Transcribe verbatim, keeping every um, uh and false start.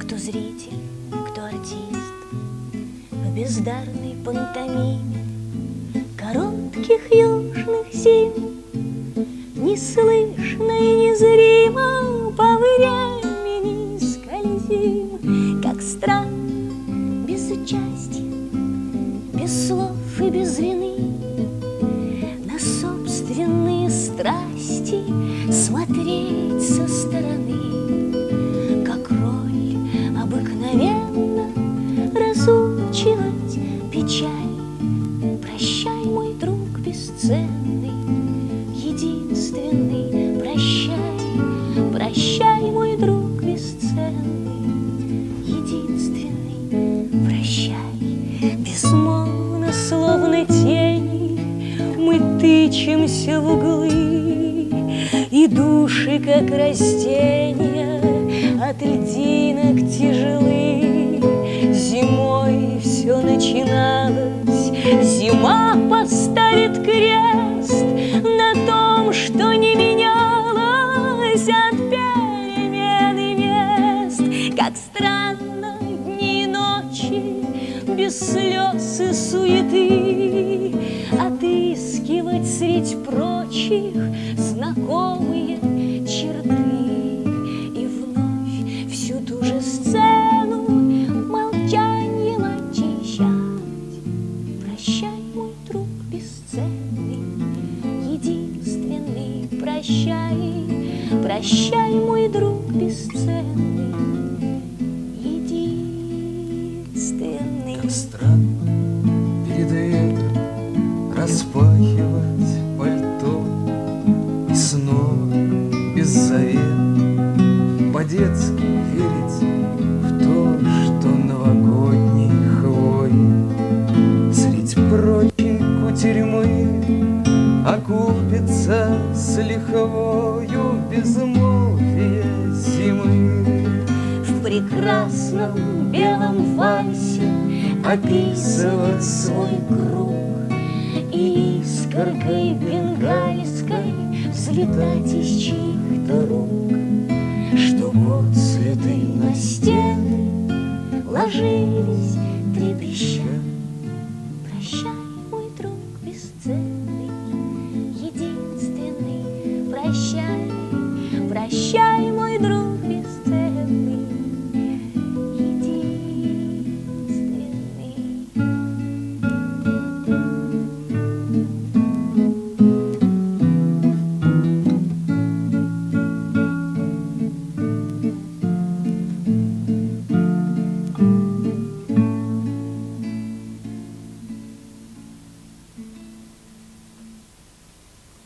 Кто зритель, кто артист в бездарной пантомиме коротких южных зим, неслышно и незримо по времени скользим, как стран без участия, без слов и без вины, на собственные страсти смотреть со стороны, как роль обыкновенно разучивать печаль. Прощай, мой друг бесценный, единственный, прощай, прощай, мой друг бесценный, единственный, прощай. Безмолвно, словно тени, мы тычемся в углы, и души, как растения, от льдинок тяжелы. Зимой все начиналось, зима поставит крест на том, что не менялось от перемены мест. Как странно дни и ночи, без слез и суеты, отыскивать средь прочих знакомые черты. И вновь всю ту же сцену молчанием очищать. Прощай, мой друг бесценный, единственный, прощай, прощай, мой друг бесценный, единственный. Как странно перед ветром распахивать пальто и снова без завет по-детски верить в то, что новогодней хвои средь прочих кутерьмы окупится с лихвою безмолвие зимы. В прекрасном белом вальсе описывать свой круг и искоркой бенгальской взлетать из чьих-то рук, что год цветы на стены ложились